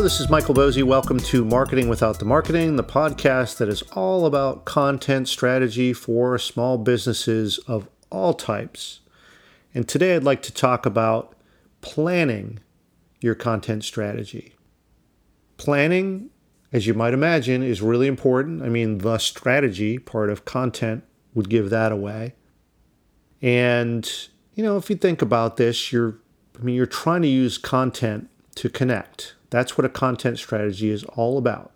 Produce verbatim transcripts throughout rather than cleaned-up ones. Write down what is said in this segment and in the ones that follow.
this is Michael Bosey. Welcome to Marketing Without the Marketing, the podcast that is all about content strategy for small businesses of all types. And today I'd like to talk about planning your content strategy. Planning, as you might imagine, is really important. I mean, the strategy part of content would give that away. And, you know, if you think about this, you're, I mean, you're trying to use content to connect. That's what a content strategy is all about.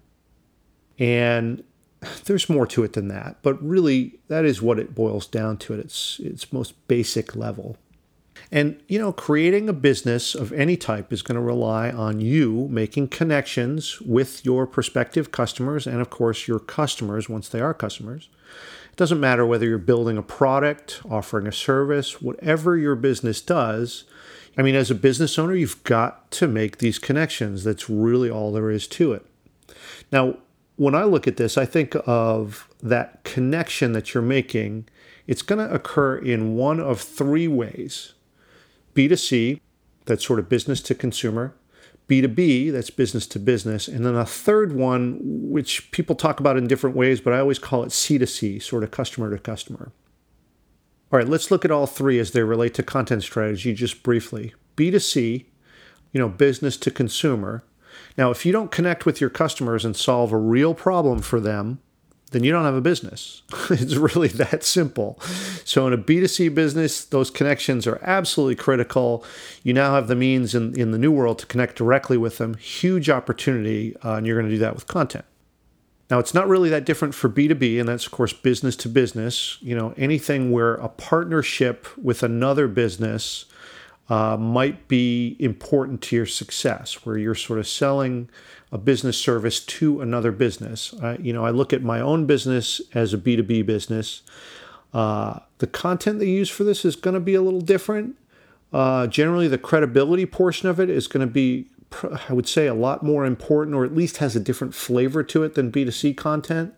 And there's more to it than that, but really that is what it boils down to at its, its most basic level. And, you know, creating a business of any type is going to rely on you making connections with your prospective customers and, of course, your customers once they are customers. It doesn't matter whether you're building a product, offering a service, whatever your business does. I mean, as a business owner, you've got to make these connections. That's really all there is to it. Now, when I look at this, I think of that connection that you're making. It's going to occur in one of three ways. B two C, that's sort of business to consumer. B two B, that's business to business. And then a third one, which people talk about in different ways, but I always call it C two C, sort of customer to customer. All right, let's look at all three as they relate to content strategy just briefly. B two C, you know, business to consumer. Now, if you don't connect with your customers and solve a real problem for them, then you don't have a business. It's really that simple. So in a B two C business, those connections are absolutely critical. You now have the means in, in the new world to connect directly with them. Huge opportunity, uh, and you're going to do that with content. Now, it's not really that different for B two B, and that's, of course, business to business. You know, anything where a partnership with another business uh, might be important to your success, where you're sort of selling a business service to another business. Uh, you know, I look at my own business as a B two B business. Uh, the content they use for this is going to be a little different. Uh, generally, the credibility portion of it is going to be, I would say, a lot more important, or at least has a different flavor to it than B two C content.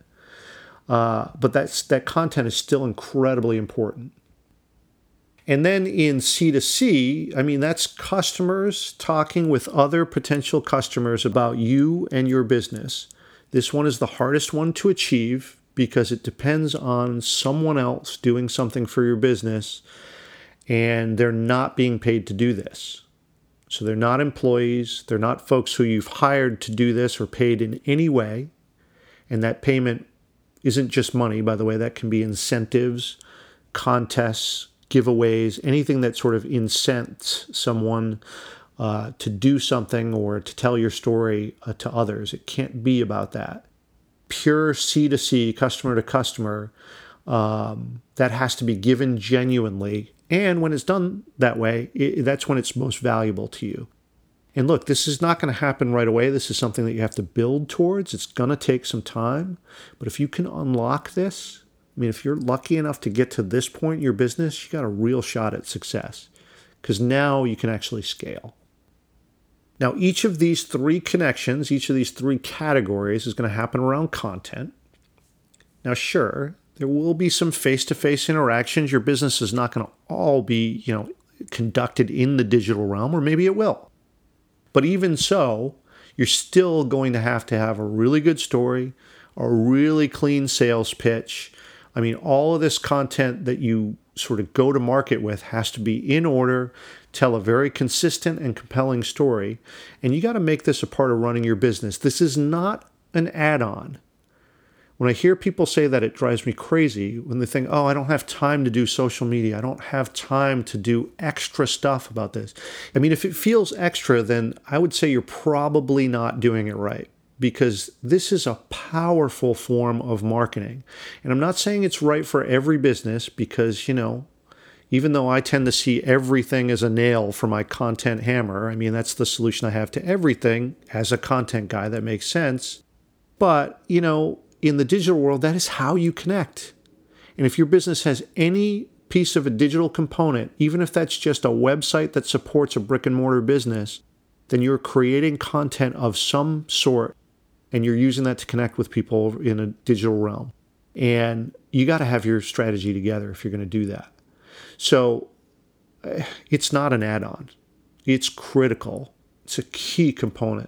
Uh, but that's that content is still incredibly important. And then in C two C, I mean, that's customers talking with other potential customers about you and your business. This one is the hardest one to achieve because it depends on someone else doing something for your business, and they're not being paid to do this. So they're not employees. They're not folks who you've hired to do this or paid in any way. And that payment isn't just money, by the way. That can be incentives, contests, giveaways, anything that sort of incents someone uh, to do something or to tell your story uh, to others. It can't be about that. Pure C two C, customer to customer, um, that has to be given genuinely. And when it's done that way, it, that's when it's most valuable to you. And look, this is not going to happen right away. This is something that you have to build towards. It's going to take some time. But if you can unlock this, I mean, if you're lucky enough to get to this point in your business, you got a real shot at success. Because now you can actually scale. Now, each of these three connections, each of these three categories is going to happen around content. Now, sure, there will be some face-to-face interactions. Your business is not going to all be, you know, conducted in the digital realm, or maybe it will. But even so, you're still going to have to have a really good story, a really clean sales pitch. I mean, all of this content that you sort of go to market with has to be in order, tell a very consistent and compelling story, and you got to make this a part of running your business. This is not an add-on. When I hear people say that, it drives me crazy when they think, oh, I don't have time to do social media. I don't have time to do extra stuff about this. I mean, if it feels extra, then I would say you're probably not doing it right, because this is a powerful form of marketing. And I'm not saying it's right for every business because, you know, even though I tend to see everything as a nail for my content hammer, I mean, that's the solution I have to everything as a content guy. That makes sense. But, you know, in the digital world, that is how you connect. And if your business has any piece of a digital component, even if that's just a website that supports a brick and mortar business, then you're creating content of some sort and you're using that to connect with people in a digital realm. And you got to have your strategy together if you're going to do that. So it's not an add-on. It's critical. It's a key component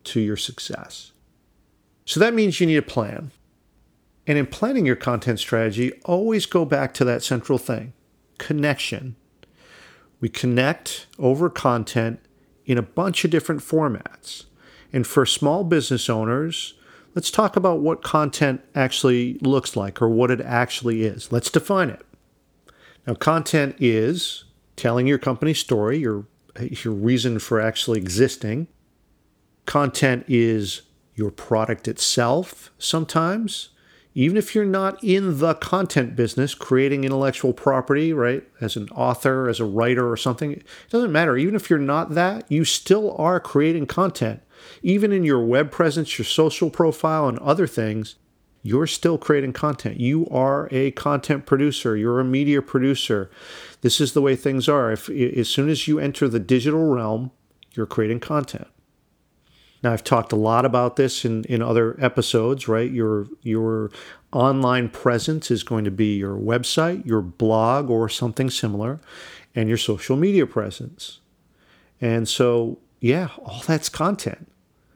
to your success. So that means you need a plan. And in planning your content strategy, always go back to that central thing, connection. We connect over content in a bunch of different formats. And for small business owners, let's talk about what content actually looks like or what it actually is. Let's define it. Now, content is telling your company's story, your, your reason for actually existing. Content is your product itself sometimes. Even if you're not in the content business, creating intellectual property, right, as an author, as a writer or something, it doesn't matter. Even if you're not that, you still are creating content. Even in your web presence, your social profile, and other things, you're still creating content. You are a content producer. You're a media producer. This is the way things are. If, as soon as you enter the digital realm, you're creating content. Now, I've talked a lot about this in, in other episodes, right? Your, your online presence is going to be your website, your blog, or something similar, and your social media presence. And so, yeah, all that's content.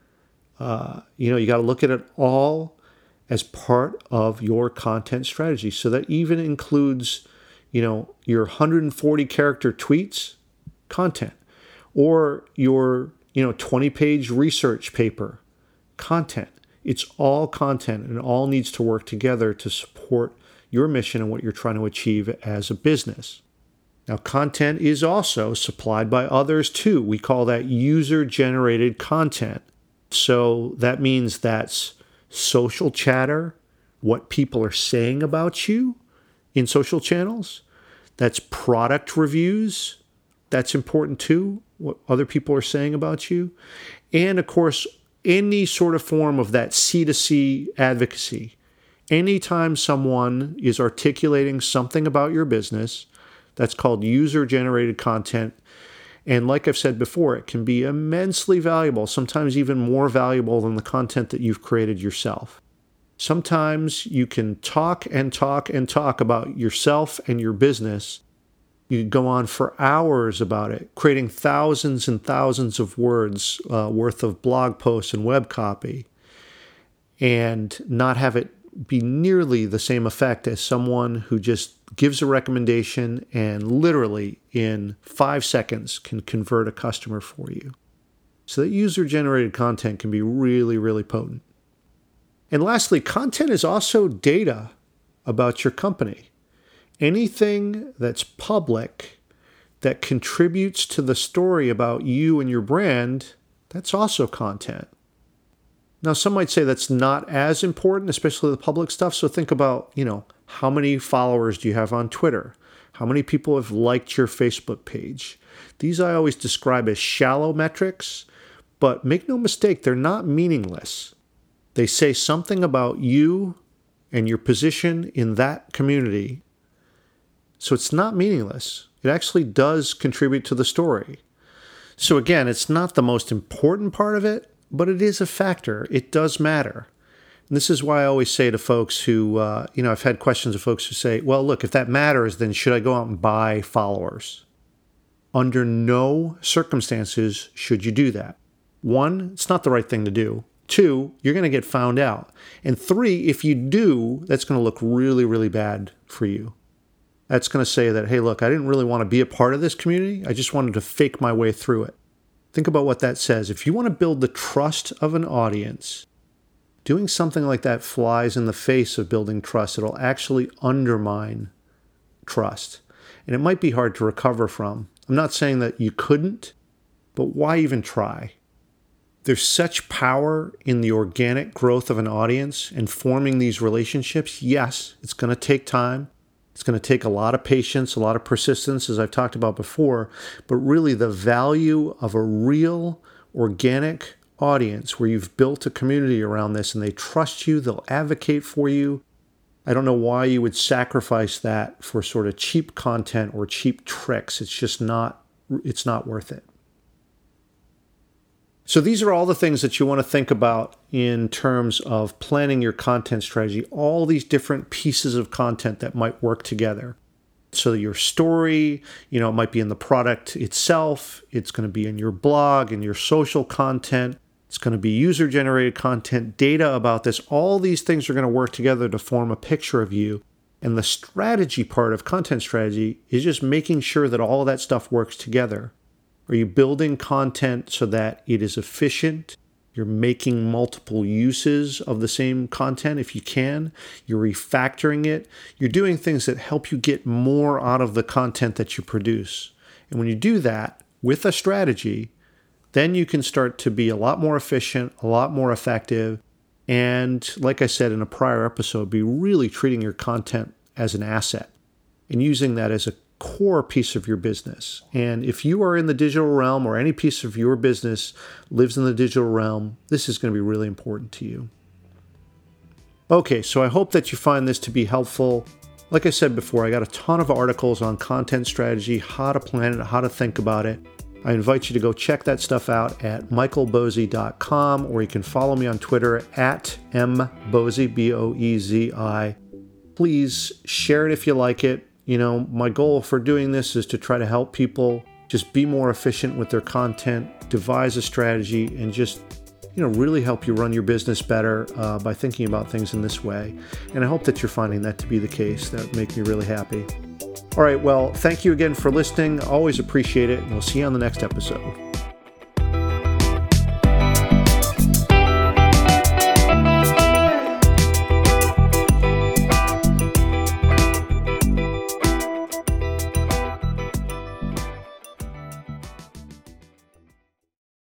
Uh, you know, you got to look at it all as part of your content strategy. So that even includes, you know, your one hundred forty character tweets, content, or your you know, twenty-page research paper, content. It's all content and it all needs to work together to support your mission and what you're trying to achieve as a business. Now, content is also supplied by others too. We call that user-generated content. So that means that's social chatter, what people are saying about you in social channels. That's product reviews. That's important too, what other people are saying about you. And of course, any sort of form of that C to C advocacy. Anytime someone is articulating something about your business, that's called user-generated content. And like I've said before, it can be immensely valuable, sometimes even more valuable than the content that you've created yourself. Sometimes you can talk and talk and talk about yourself and your business. You go on for hours about it, creating thousands and thousands of words uh, worth of blog posts and web copy, and not have it be nearly the same effect as someone who just gives a recommendation and literally in five seconds can convert a customer for you. So that user-generated content can be really, really potent. And lastly, content is also data about your company. Anything that's public that contributes to the story about you and your brand, that's also content. Now, some might say that's not as important, especially the public stuff. So think about, you know, how many followers do you have on Twitter? How many people have liked your Facebook page? These I always describe as shallow metrics, but make no mistake, they're not meaningless. They say something about you and your position in that community. So it's not meaningless. It actually does contribute to the story. So again, it's not the most important part of it, but it is a factor. It does matter. And this is why I always say to folks who, uh, you know, I've had questions of folks who say, well, look, if that matters, then should I go out and buy followers? Under no circumstances should you do that. One, it's not the right thing to do. Two, you're going to get found out. And three, if you do, that's going to look really, really bad for you. That's going to say that, hey, look, I didn't really want to be a part of this community. I just wanted to fake my way through it. Think about what that says. If you want to build the trust of an audience, doing something like that flies in the face of building trust. It'll actually undermine trust. And it might be hard to recover from. I'm not saying that you couldn't, but why even try? There's such power in the organic growth of an audience and forming these relationships. Yes, it's going to take time. It's going to take a lot of patience, a lot of persistence, as I've talked about before. But really, the value of a real organic audience where you've built a community around this and they trust you, they'll advocate for you. I don't know why you would sacrifice that for sort of cheap content or cheap tricks. It's just not, it's not worth it. So these are all the things that you want to think about in terms of planning your content strategy, all these different pieces of content that might work together. So your story, you know, it might be in the product itself. It's going to be in your blog and your social content. It's going to be user-generated content, data about this. All these things are going to work together to form a picture of you. And the strategy part of content strategy is just making sure that all of that stuff works together. Are you building content so that it is efficient? You're making multiple uses of the same content if you can. You're refactoring it. You're doing things that help you get more out of the content that you produce. And when you do that with a strategy, then you can start to be a lot more efficient, a lot more effective. And like I said in a prior episode, be really treating your content as an asset and using that as a core piece of your business. And if you are in the digital realm or any piece of your business lives in the digital realm, this is going to be really important to you. Okay, so I hope that you find this to be helpful. Like I said before, I got a ton of articles on content strategy, how to plan it, how to think about it. I invite you to go check that stuff out at michael boezi dot com, or you can follow me on Twitter at mboezi, B O E Z I. Please share it if you like it. You know, my goal for doing this is to try to help people just be more efficient with their content, devise a strategy, and just, you know, really help you run your business better uh, by thinking about things in this way. And I hope that you're finding that to be the case. That would make me really happy. All right, well, thank you again for listening. Always appreciate it, and we'll see you on the next episode.